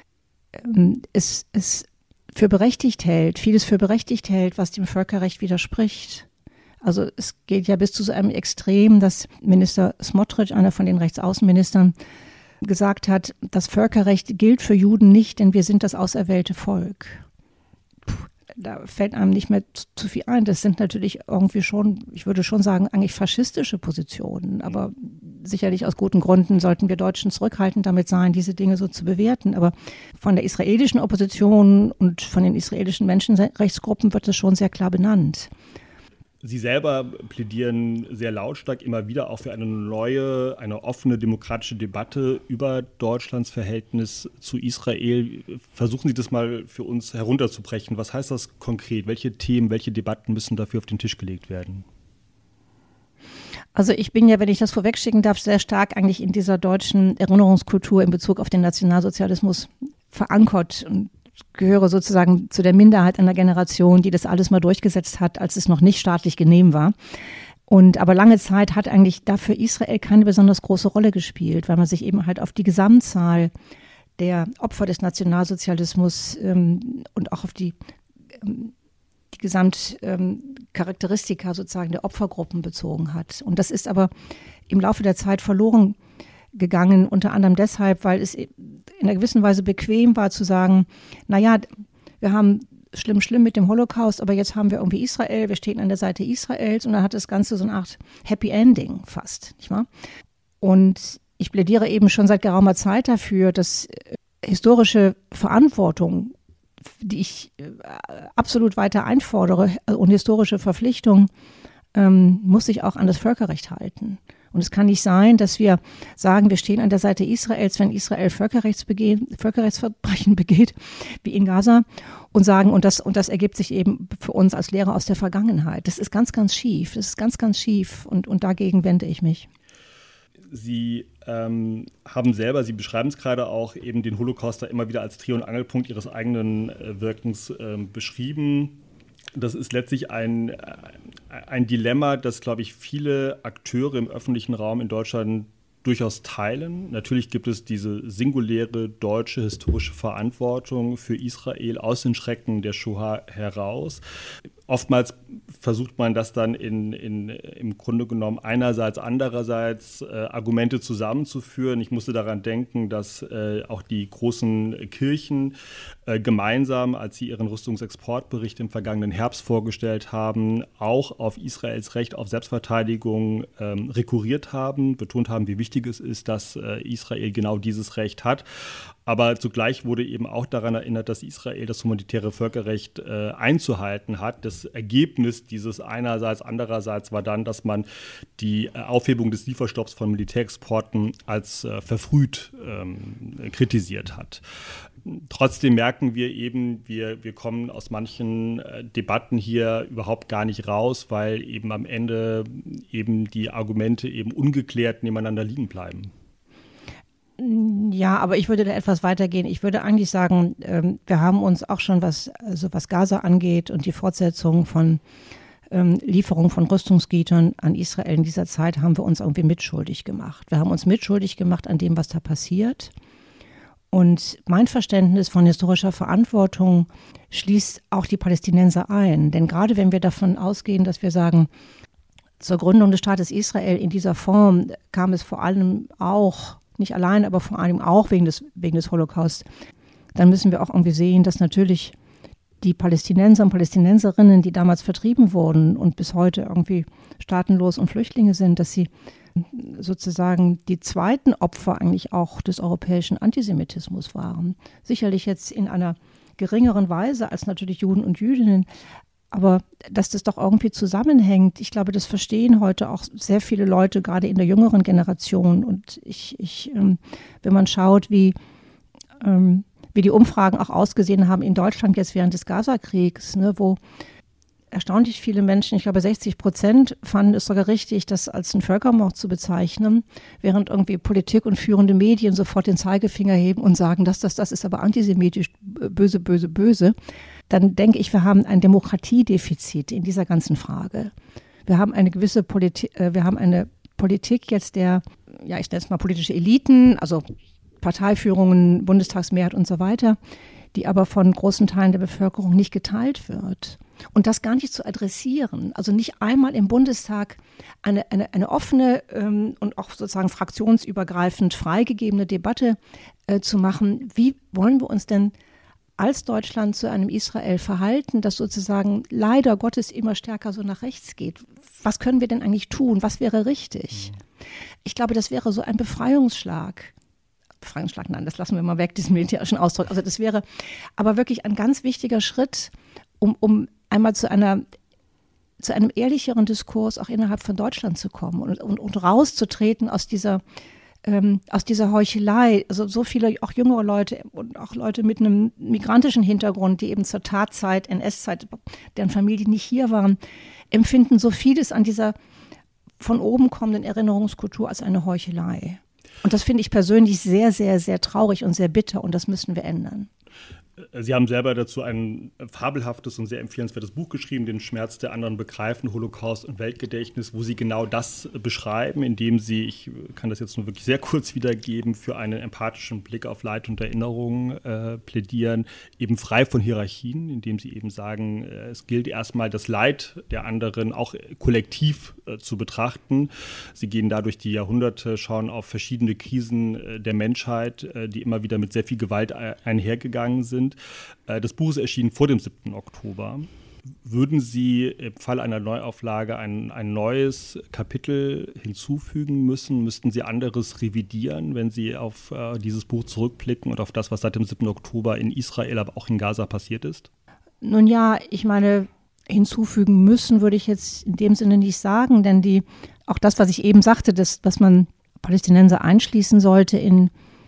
Es, es für berechtigt hält, vieles für berechtigt hält, was dem Völkerrecht widerspricht. Also es geht ja bis zu so einem Extrem, dass Minister Smotrich, einer von den Rechtsaußenministern, gesagt hat, das Völkerrecht gilt für Juden nicht, denn wir sind das auserwählte Volk. Puh, da fällt einem nicht mehr zu, zu viel ein. Das sind natürlich irgendwie schon, ich würde schon sagen, eigentlich faschistische Positionen. Aber sicherlich aus guten Gründen sollten wir Deutschen zurückhaltend damit sein, diese Dinge so zu bewerten. Aber von der israelischen Opposition und von den israelischen Menschenrechtsgruppen wird das schon sehr klar benannt. Sie selber plädieren sehr lautstark immer wieder auch für eine neue, eine offene demokratische Debatte über Deutschlands Verhältnis zu Israel. Versuchen Sie das mal für uns herunterzubrechen. Was heißt das konkret? Welche Themen, welche Debatten müssen dafür auf den Tisch gelegt werden? Also ich bin ja, wenn ich das vorwegschicken darf, sehr stark eigentlich in dieser deutschen Erinnerungskultur in Bezug auf den Nationalsozialismus verankert und gehöre sozusagen zu der Minderheit einer Generation, die das alles mal durchgesetzt hat, als es noch nicht staatlich genehm war. Und aber lange Zeit hat eigentlich dafür Israel keine besonders große Rolle gespielt, weil man sich eben halt auf die Gesamtzahl der Opfer des Nationalsozialismus ähm, und auch auf die, ähm, die Gesamtcharakteristika ähm, sozusagen der Opfergruppen bezogen hat. Und das ist aber im Laufe der Zeit verloren gegangen, unter anderem deshalb, weil es in einer gewissen Weise bequem war zu sagen, naja, wir haben schlimm, schlimm mit dem Holocaust, aber jetzt haben wir irgendwie Israel, wir stehen an der Seite Israels und dann hat das Ganze so eine Art Happy Ending fast, nicht wahr? Und ich plädiere eben schon seit geraumer Zeit dafür, dass historische Verantwortung, die ich absolut weiter einfordere und historische Verpflichtung, ähm, muss sich auch an das Völkerrecht halten. Und es kann nicht sein, dass wir sagen, wir stehen an der Seite Israels, wenn Israel Völkerrechtsbegehen, Völkerrechtsverbrechen begeht, wie in Gaza, und sagen, und das, und das ergibt sich eben für uns als Lehre aus der Vergangenheit. Das ist ganz, ganz schief. Das ist ganz, ganz schief. Und, und dagegen wende ich mich. Sie ähm, haben selber, Sie beschreiben es gerade auch, eben den Holocaust da immer wieder als Dreh- und Angelpunkt Ihres eigenen äh, Wirkens äh, beschrieben. Das ist letztlich ein, ein Dilemma, das, glaube ich, viele Akteure im öffentlichen Raum in Deutschland durchaus teilen. Natürlich gibt es diese singuläre deutsche historische Verantwortung für Israel aus den Schrecken der Shoah heraus. Oftmals versucht man das dann in, in, im Grunde genommen einerseits, andererseits äh, Argumente zusammenzuführen. Ich musste daran denken, dass äh, auch die großen Kirchen äh, gemeinsam, als sie ihren Rüstungsexportbericht im vergangenen Herbst vorgestellt haben, auch auf Israels Recht auf Selbstverteidigung ähm, rekurriert haben, betont haben, wie wichtig es ist, dass äh, Israel genau dieses Recht hat. Aber zugleich wurde eben auch daran erinnert, dass Israel das humanitäre Völkerrecht äh, einzuhalten hat. Das Ergebnis dieses einerseits, andererseits war dann, dass man die äh, Aufhebung des Lieferstopps von Militärexporten als äh, verfrüht ähm, kritisiert hat. Trotzdem merken wir eben, wir, wir kommen aus manchen äh, Debatten hier überhaupt gar nicht raus, weil eben am Ende eben die Argumente eben ungeklärt nebeneinander liegen bleiben. Ja, aber ich würde da etwas weitergehen. Ich würde eigentlich sagen, ähm, wir haben uns auch schon, was, also was Gaza angeht und die Fortsetzung von ähm, Lieferung von Rüstungsgütern an Israel in dieser Zeit, haben wir uns irgendwie mitschuldig gemacht. Wir haben uns mitschuldig gemacht an dem, was da passiert. Und mein Verständnis von historischer Verantwortung schließt auch die Palästinenser ein. Denn gerade wenn wir davon ausgehen, dass wir sagen, zur Gründung des Staates Israel in dieser Form kam es vor allem auch, nicht allein, aber vor allem auch wegen des, wegen des Holocaust, dann müssen wir auch irgendwie sehen, dass natürlich die Palästinenser und Palästinenserinnen, die damals vertrieben wurden und bis heute irgendwie staatenlos und Flüchtlinge sind, dass sie sozusagen die zweiten Opfer eigentlich auch des europäischen Antisemitismus waren. Sicherlich jetzt in einer geringeren Weise als natürlich Juden und Jüdinnen, aber dass das doch irgendwie zusammenhängt, ich glaube, das verstehen heute auch sehr viele Leute, gerade in der jüngeren Generation. Und ich, ich ähm, wenn man schaut, wie, ähm, wie die Umfragen auch ausgesehen haben in Deutschland jetzt während des Gaza-Kriegs, ne, wo erstaunlich viele Menschen, ich glaube sechzig Prozent, fanden es sogar richtig, das als einen Völkermord zu bezeichnen, während irgendwie Politik und führende Medien sofort den Zeigefinger heben und sagen, das, das, das ist aber antisemitisch, böse, böse, böse. Dann denke ich, wir haben ein Demokratiedefizit in dieser ganzen Frage. Wir haben eine gewisse Politik, äh, wir haben eine Politik jetzt der, ja, ich nenne es mal politische Eliten, also Parteiführungen, Bundestagsmehrheit und so weiter, die aber von großen Teilen der Bevölkerung nicht geteilt wird. Und das gar nicht zu adressieren, also nicht einmal im Bundestag eine, eine, eine offene ähm, und auch sozusagen fraktionsübergreifend freigegebene Debatte äh, zu machen. Wie wollen wir uns denn als Deutschland zu einem Israel verhalten, das sozusagen leider Gottes immer stärker so nach rechts geht? Was können wir denn eigentlich tun? Was wäre richtig? Ich glaube, das wäre so ein Befreiungsschlag. Befreiungsschlag, nein, das lassen wir mal weg, diesen militärischen Ausdruck. Also das wäre aber wirklich ein ganz wichtiger Schritt, um, um einmal zu einer zu einem ehrlicheren Diskurs auch innerhalb von Deutschland zu kommen und, und, und rauszutreten aus dieser ähm, aus dieser Heuchelei. Also so viele auch jüngere Leute und auch Leute mit einem migrantischen Hintergrund, die eben zur Tatzeit, N S-Zeit, deren Familien nicht hier waren, empfinden so vieles an dieser von oben kommenden Erinnerungskultur als eine Heuchelei. Und das finde ich persönlich sehr, sehr, sehr traurig und sehr bitter und das müssen wir ändern. Sie haben selber dazu ein fabelhaftes und sehr empfehlenswertes Buch geschrieben, Den Schmerz der anderen begreifen, Holocaust und Weltgedächtnis, wo Sie genau das beschreiben, indem Sie, ich kann das jetzt nur wirklich sehr kurz wiedergeben, für einen empathischen Blick auf Leid und Erinnerung äh, plädieren, eben frei von Hierarchien, indem Sie eben sagen, äh, es gilt erstmal das Leid der anderen auch kollektiv äh, zu betrachten. Sie gehen da durch die Jahrhunderte, schauen auf verschiedene Krisen äh, der Menschheit, äh, die immer wieder mit sehr viel Gewalt äh, einhergegangen sind. Das Buch ist erschienen vor dem siebten Oktober. Würden Sie im Fall einer Neuauflage ein, ein neues Kapitel hinzufügen müssen? Müssten Sie anderes revidieren, wenn Sie auf äh, dieses Buch zurückblicken und auf das, was seit dem siebten Oktober in Israel, aber auch in Gaza passiert ist? Nun ja, ich meine, hinzufügen müssen würde ich jetzt in dem Sinne nicht sagen, denn die, auch das, was ich eben sagte, dass, dass man Palästinenser einschließen sollte in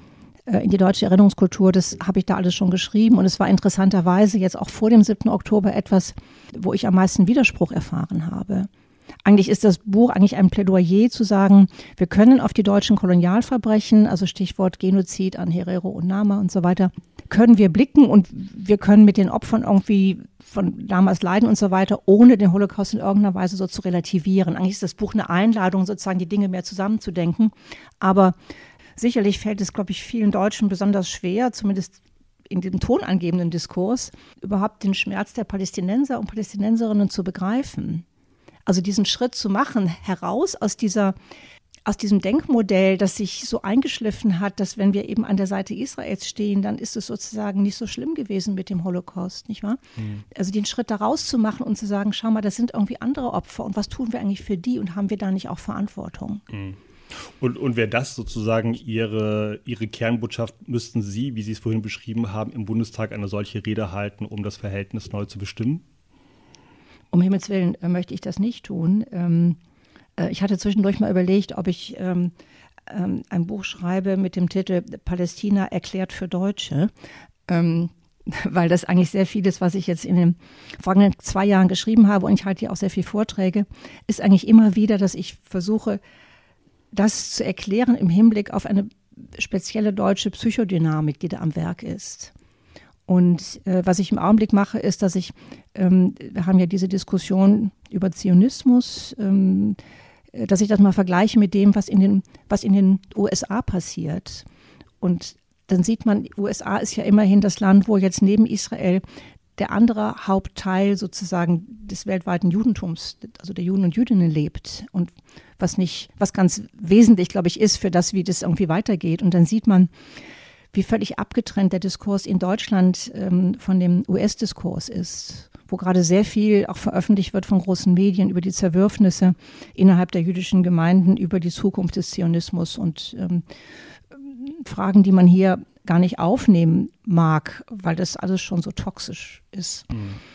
in die deutsche Erinnerungskultur, das habe ich da alles schon geschrieben und es war interessanterweise jetzt auch vor dem siebten Oktober etwas, wo ich am meisten Widerspruch erfahren habe. Eigentlich ist das Buch eigentlich ein Plädoyer zu sagen, wir können auf die deutschen Kolonialverbrechen, also Stichwort Genozid an Herero und Nama und so weiter, können wir blicken und wir können mit den Opfern irgendwie von damals leiden und so weiter, ohne den Holocaust in irgendeiner Weise so zu relativieren. Eigentlich ist das Buch eine Einladung, sozusagen die Dinge mehr zusammenzudenken, aber sicherlich fällt es, glaube ich, vielen Deutschen besonders schwer, zumindest in dem tonangebenden Diskurs, überhaupt den Schmerz der Palästinenser und Palästinenserinnen zu begreifen. Also diesen Schritt zu machen, heraus aus dieser, aus diesem Denkmodell, das sich so eingeschliffen hat, dass wenn wir eben an der Seite Israels stehen, dann ist es sozusagen nicht so schlimm gewesen mit dem Holocaust, nicht wahr? Mhm. Also den Schritt da rauszumachen und zu sagen, schau mal, das sind irgendwie andere Opfer und was tun wir eigentlich für die und haben wir da nicht auch Verantwortung? Mhm. Und, und wäre das sozusagen Ihre, Ihre Kernbotschaft, müssten Sie, wie Sie es vorhin beschrieben haben, im Bundestag eine solche Rede halten, um das Verhältnis neu zu bestimmen? Um Himmels Willen äh, möchte ich das nicht tun. Ähm, äh, ich hatte zwischendurch mal überlegt, ob ich ähm, ähm, ein Buch schreibe mit dem Titel Palästina erklärt für Deutsche. Ähm, weil das eigentlich sehr vieles, was ich jetzt in den vergangenen zwei Jahren geschrieben habe, und ich halte hier auch sehr viele Vorträge, ist eigentlich immer wieder, dass ich versuche, das zu erklären im Hinblick auf eine spezielle deutsche Psychodynamik, die da am Werk ist. Und äh, was ich im Augenblick mache, ist, dass ich, ähm, wir haben ja diese Diskussion über Zionismus, ähm, dass ich das mal vergleiche mit dem, was in den, was in den U S A passiert. Und dann sieht man, U S A ist ja immerhin das Land, wo jetzt neben Israel der andere Hauptteil sozusagen des weltweiten Judentums, also der Juden und Jüdinnen lebt. Und was nicht, was ganz wesentlich, glaube ich, ist für das, wie das irgendwie weitergeht. Und dann sieht man, wie völlig abgetrennt der Diskurs in Deutschland ähm, von dem U S-Diskurs ist, wo gerade sehr viel auch veröffentlicht wird von großen Medien über die Zerwürfnisse innerhalb der jüdischen Gemeinden, über die Zukunft des Zionismus und ähm, Fragen, die man hier gar nicht aufnehmen mag, weil das alles schon so toxisch ist.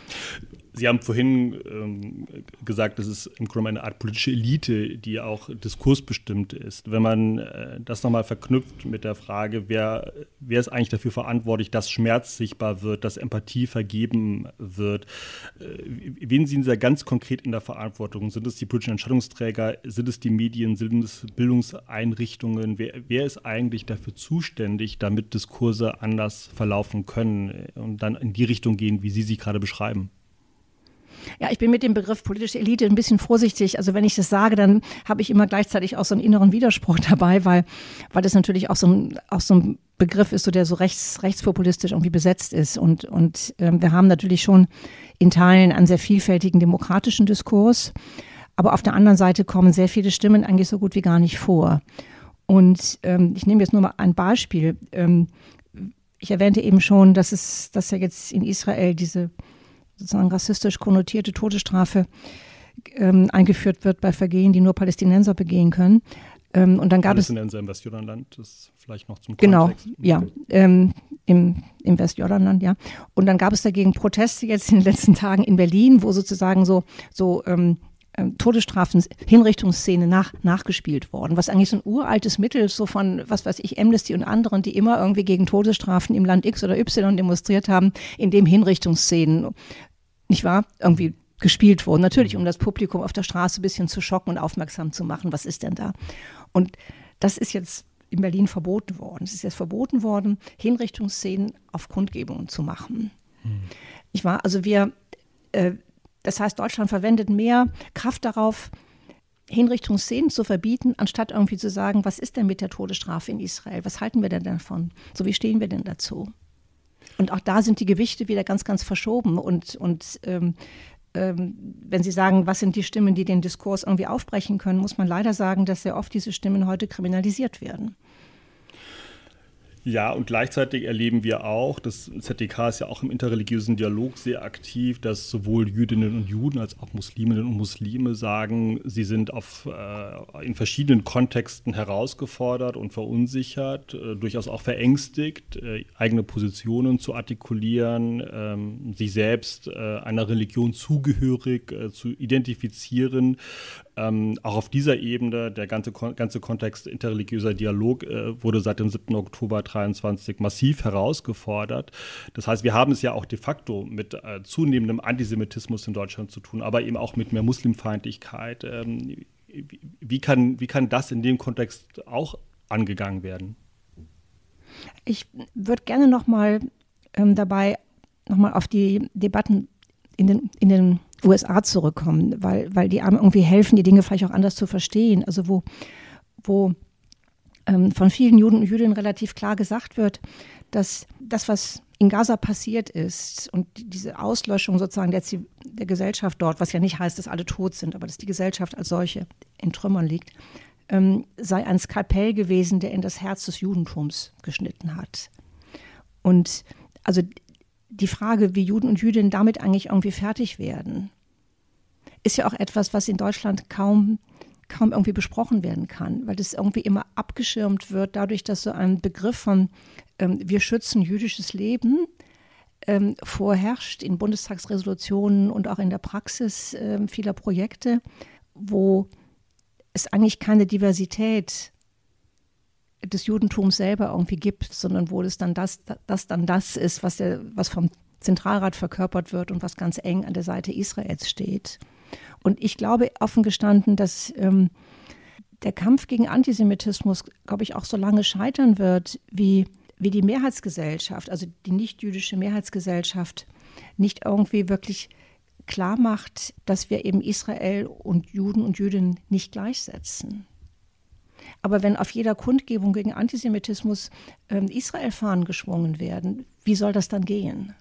Sie haben vorhin ähm, gesagt, das ist im Grunde eine Art politische Elite, die auch diskursbestimmt ist. Wenn man äh, das nochmal verknüpft mit der Frage, wer, wer ist eigentlich dafür verantwortlich, dass Schmerz sichtbar wird, dass Empathie vergeben wird, äh, wen sehen Sie da ganz konkret in der Verantwortung? Sind es die politischen Entscheidungsträger, sind es die Medien, sind es Bildungseinrichtungen? Wer, wer ist eigentlich dafür zuständig, damit Diskurse anders verlaufen können und dann in die Richtung gehen, wie Sie sie gerade beschreiben? Ja, ich bin mit dem Begriff politische Elite ein bisschen vorsichtig. Also wenn ich das sage, dann habe ich immer gleichzeitig auch so einen inneren Widerspruch dabei, weil, weil das natürlich auch so ein, auch so ein Begriff ist, so der so rechts, rechtspopulistisch irgendwie besetzt ist. Und, und ähm, wir haben natürlich schon in Teilen einen sehr vielfältigen demokratischen Diskurs. Aber auf der anderen Seite kommen sehr viele Stimmen eigentlich so gut wie gar nicht vor. Und ähm, ich nehme jetzt nur mal ein Beispiel. Ähm, ich erwähnte eben schon, dass es, dass ja jetzt in Israel diese sozusagen rassistisch konnotierte Todesstrafe ähm, eingeführt wird bei Vergehen, die nur Palästinenser begehen können. Ähm, und dann gab Palästinenser es, im Westjordanland, das vielleicht noch zum genau, Kontext. Ja, ähm, im, im Westjordanland, ja. Und dann gab es dagegen Proteste jetzt in den letzten Tagen in Berlin, wo sozusagen so, so ähm, Todesstrafen, Hinrichtungsszene nach, nachgespielt worden, was eigentlich so ein uraltes Mittel so von, was weiß ich, Amnesty und anderen, die immer irgendwie gegen Todesstrafen im Land X oder Y demonstriert haben, in dem Hinrichtungsszenen, nicht wahr, irgendwie gespielt wurden. Natürlich, um das Publikum auf der Straße ein bisschen zu schocken und aufmerksam zu machen, was ist denn da? Und das ist jetzt in Berlin verboten worden. Es ist jetzt verboten worden, Hinrichtungsszenen auf Kundgebungen zu machen. Hm. Ich war, also wir, äh, das heißt, Deutschland verwendet mehr Kraft darauf, Hinrichtungsszenen zu verbieten, anstatt irgendwie zu sagen, was ist denn mit der Todesstrafe in Israel? Was halten wir denn davon? So, wie stehen wir denn dazu? Und auch da sind die Gewichte wieder ganz, ganz verschoben. Und, und ähm, ähm, wenn Sie sagen, was sind die Stimmen, die den Diskurs irgendwie aufbrechen können, muss man leider sagen, dass sehr oft diese Stimmen heute kriminalisiert werden. Ja, und gleichzeitig erleben wir auch, das Z D K ist ja auch im interreligiösen Dialog sehr aktiv, dass sowohl Jüdinnen und Juden als auch Musliminnen und Muslime sagen, sie sind auf, äh, in verschiedenen Kontexten herausgefordert und verunsichert, äh, durchaus auch verängstigt, äh, eigene Positionen zu artikulieren, äh, sich selbst äh, einer Religion zugehörig äh, zu identifizieren. Ähm, auch auf dieser Ebene, der ganze, ganze Kontext interreligiöser Dialog äh, wurde seit dem siebten Oktober dreiundzwanzig massiv herausgefordert. Das heißt, wir haben es ja auch de facto mit äh, zunehmendem Antisemitismus in Deutschland zu tun, aber eben auch mit mehr Muslimfeindlichkeit. Ähm, wie, wie, kann, wie kann das in dem Kontext auch angegangen werden? Ich würde gerne noch mal ähm, dabei noch mal auf die Debatten in den, in den U S A zurückkommen, weil, weil die einem irgendwie helfen, die Dinge vielleicht auch anders zu verstehen. Also wo, wo ähm, von vielen Juden und Jüdinnen relativ klar gesagt wird, dass das, was in Gaza passiert ist und diese Auslöschung sozusagen der, der Gesellschaft dort, was ja nicht heißt, dass alle tot sind, aber dass die Gesellschaft als solche in Trümmern liegt, ähm, sei ein Skalpell gewesen, der in das Herz des Judentums geschnitten hat. Und also die Frage, wie Juden und Jüdinnen damit eigentlich irgendwie fertig werden, ist ja auch etwas, was in Deutschland kaum, kaum irgendwie besprochen werden kann, weil das irgendwie immer abgeschirmt wird, dadurch, dass so ein Begriff von ähm, wir schützen jüdisches Leben ähm, vorherrscht in Bundestagsresolutionen und auch in der Praxis äh, vieler Projekte, wo es eigentlich keine Diversität des Judentums selber irgendwie gibt, sondern wo es dann das, das dann das ist, was, der, was vom Zentralrat verkörpert wird und was ganz eng an der Seite Israels steht. Und ich glaube offen gestanden, dass, ähm, der Kampf gegen Antisemitismus, glaube ich, auch so lange scheitern wird, wie, wie die Mehrheitsgesellschaft, also die nicht-jüdische Mehrheitsgesellschaft, nicht irgendwie wirklich klar macht, dass wir eben Israel und Juden und Jüdinnen nicht gleichsetzen. Aber wenn auf jeder Kundgebung gegen Antisemitismus ähm, Israel-Fahnen geschwungen werden, wie soll das dann gehen?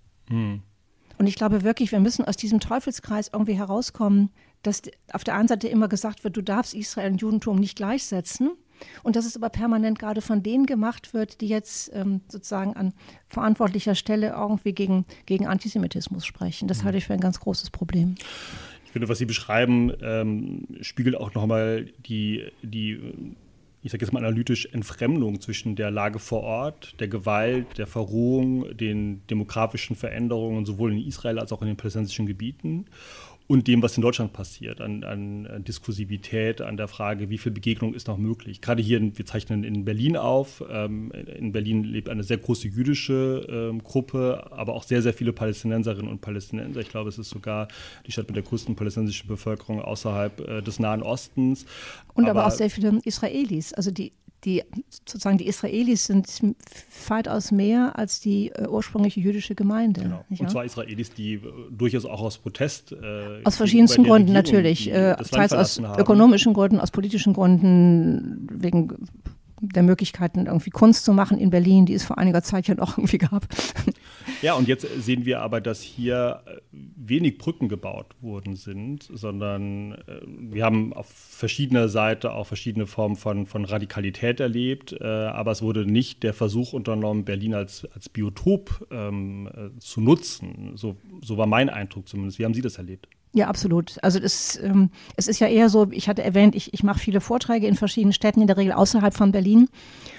Hm. Und ich glaube wirklich, wir müssen aus diesem Teufelskreis irgendwie herauskommen, dass auf der einen Seite immer gesagt wird, du darfst Israel und Judentum nicht gleichsetzen. Und dass es aber permanent gerade von denen gemacht wird, die jetzt ähm, sozusagen an verantwortlicher Stelle irgendwie gegen, gegen Antisemitismus sprechen. Das halte ich für ein ganz großes Problem. Ich finde, was Sie beschreiben, ähm, spiegelt auch nochmal die, die, ich sage jetzt mal analytisch, Entfremdung zwischen der Lage vor Ort, der Gewalt, der Verrohung, den demografischen Veränderungen sowohl in Israel als auch in den palästinensischen Gebieten und dem, was in Deutschland passiert, an, an Diskursivität, an der Frage, wie viel Begegnung ist noch möglich. Gerade hier, wir zeichnen in Berlin auf. Ähm, in Berlin lebt eine sehr große jüdische ähm, Gruppe, aber auch sehr, sehr viele Palästinenserinnen und Palästinenser. Ich glaube, es ist sogar die Stadt mit der größten palästinensischen Bevölkerung außerhalb äh, des Nahen Ostens. Und aber, aber auch sehr viele Israelis. Also die Die, sozusagen die Israelis sind weitaus mehr als die äh, ursprüngliche jüdische Gemeinde. Genau. Und zwar Israelis, die äh, durchaus auch aus Protest äh, aus verschiedensten Gründen natürlich, äh, teils aus haben. ökonomischen Gründen, aus politischen Gründen, wegen der Möglichkeiten, irgendwie Kunst zu machen in Berlin, die es vor einiger Zeit ja noch irgendwie gab. Ja, und jetzt sehen wir aber, dass hier wenig Brücken gebaut worden sind, sondern äh, wir haben auf verschiedener Seite auch verschiedene Formen von, von Radikalität erlebt, äh, aber es wurde nicht der Versuch unternommen, Berlin als, als Biotop ähm, äh, zu nutzen. So, so war mein Eindruck zumindest. Wie haben Sie das erlebt? Ja, absolut. Also das, ähm, es ist ja eher so, ich hatte erwähnt, ich, ich mache viele Vorträge in verschiedenen Städten, in der Regel außerhalb von Berlin.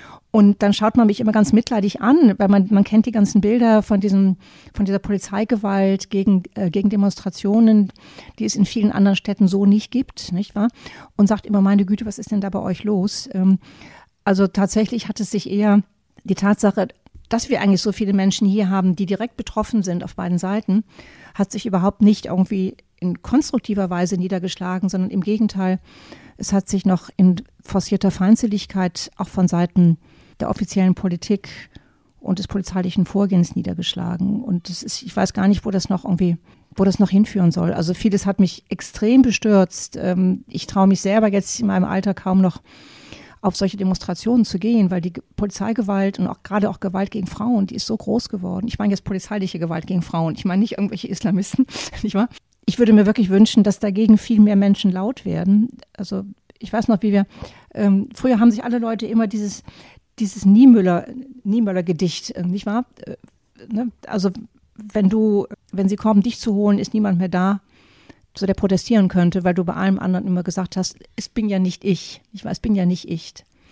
Und dann schaut man mich immer ganz mitleidig an, weil man, man kennt die ganzen Bilder von diesem, von dieser Polizeigewalt gegen, äh, gegen Demonstrationen, die es in vielen anderen Städten so nicht gibt, nicht wahr? Und sagt immer, meine Güte, was ist denn da bei euch los? Ähm, also tatsächlich hat es sich eher die Tatsache, dass wir eigentlich so viele Menschen hier haben, die direkt betroffen sind auf beiden Seiten, hat sich überhaupt nicht irgendwie in konstruktiver Weise niedergeschlagen, sondern im Gegenteil, es hat sich noch in forcierter Feindseligkeit auch von Seiten der offiziellen Politik und des polizeilichen Vorgehens niedergeschlagen. Und das ist, ich weiß gar nicht, wo das noch irgendwie, wo das noch hinführen soll. Also vieles hat mich extrem bestürzt. Ich traue mich selber jetzt in meinem Alter kaum noch auf solche Demonstrationen zu gehen, weil die Polizeigewalt und auch gerade auch Gewalt gegen Frauen, die ist so groß geworden. Ich meine jetzt polizeiliche Gewalt gegen Frauen. Ich meine nicht irgendwelche Islamisten, nicht wahr? Ich würde mir wirklich wünschen, dass dagegen viel mehr Menschen laut werden. Also ich weiß noch, wie wir, ähm, früher haben sich alle Leute immer dieses, dieses Niemöller, Niemöller-Gedicht, äh, nicht wahr? Äh, ne? Also wenn du, wenn sie kommen, dich zu holen, ist niemand mehr da, so der protestieren könnte, weil du bei allem anderen immer gesagt hast, es bin ja nicht ich. Ich weiß, es bin ja nicht ich.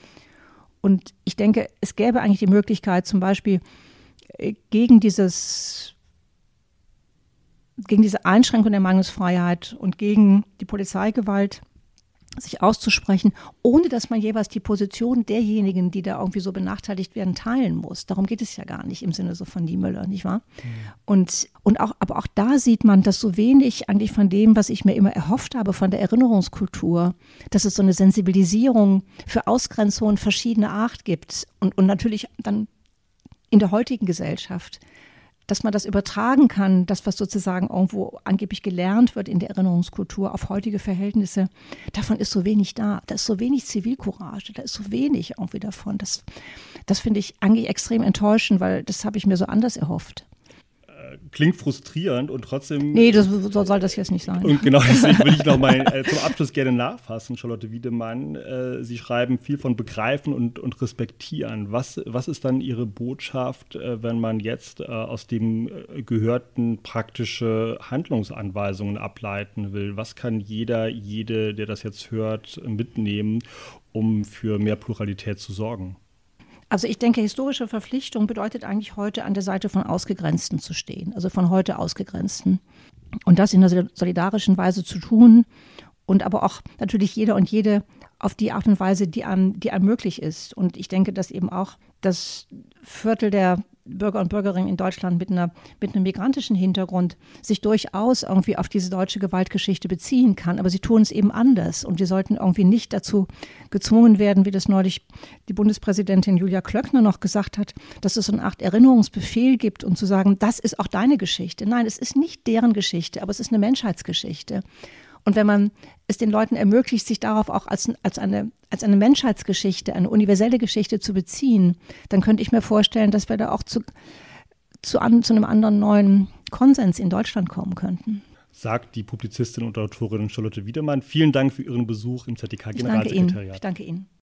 Und ich denke, es gäbe eigentlich die Möglichkeit, zum Beispiel äh, gegen dieses gegen diese Einschränkung der Meinungsfreiheit und gegen die Polizeigewalt sich auszusprechen, ohne dass man jeweils die Position derjenigen, die da irgendwie so benachteiligt werden, teilen muss. Darum geht es ja gar nicht im Sinne so von Niemöller, nicht wahr? Mhm. Und, und auch, aber auch da sieht man, dass so wenig eigentlich von dem, was ich mir immer erhofft habe, von der Erinnerungskultur, dass es so eine Sensibilisierung für Ausgrenzungen verschiedener Art gibt und, und natürlich dann in der heutigen Gesellschaft, dass man das übertragen kann, das, was sozusagen irgendwo angeblich gelernt wird in der Erinnerungskultur auf heutige Verhältnisse, davon ist so wenig da. Da ist so wenig Zivilcourage, da ist so wenig irgendwie davon. Das, das finde ich eigentlich extrem enttäuschend, weil das habe ich mir so anders erhofft. Klingt frustrierend und trotzdem... Nee, das, so soll das jetzt nicht sein. Und genau deswegen will ich noch mal äh, zum Abschluss gerne nachfassen, Charlotte Wiedemann. Äh, Sie schreiben viel von Begreifen und, und Respektieren. Was, was ist dann Ihre Botschaft, äh, wenn man jetzt äh, aus dem äh, Gehörten praktische Handlungsanweisungen ableiten will? Was kann jeder, jede, der das jetzt hört, mitnehmen, um für mehr Pluralität zu sorgen? Also ich denke, historische Verpflichtung bedeutet eigentlich heute an der Seite von Ausgegrenzten zu stehen, also von heute Ausgegrenzten. Und das in einer solidarischen Weise zu tun und aber auch natürlich jeder und jede auf die Art und Weise, die einem, die einem möglich ist. Und ich denke, dass eben auch das Viertel der Bürger und Bürgerinnen in Deutschland mit, einer, mit einem migrantischen Hintergrund sich durchaus irgendwie auf diese deutsche Gewaltgeschichte beziehen kann. Aber sie tun es eben anders. Und wir sollten irgendwie nicht dazu gezwungen werden, wie das neulich die Bundespräsidentin Julia Klöckner noch gesagt hat, dass es so eine Art Erinnerungsbefehl gibt und zu sagen, das ist auch deine Geschichte. Nein, es ist nicht deren Geschichte, aber es ist eine Menschheitsgeschichte. Und wenn man es den Leuten ermöglicht, sich darauf auch als, als, eine, als eine Menschheitsgeschichte, eine universelle Geschichte zu beziehen, dann könnte ich mir vorstellen, dass wir da auch zu, zu, an, zu einem anderen neuen Konsens in Deutschland kommen könnten. Sagt die Publizistin und Autorin Charlotte Wiedemann. Vielen Dank für Ihren Besuch im Z D K-Generalsekretariat. Ich danke Ihnen. Ich danke Ihnen.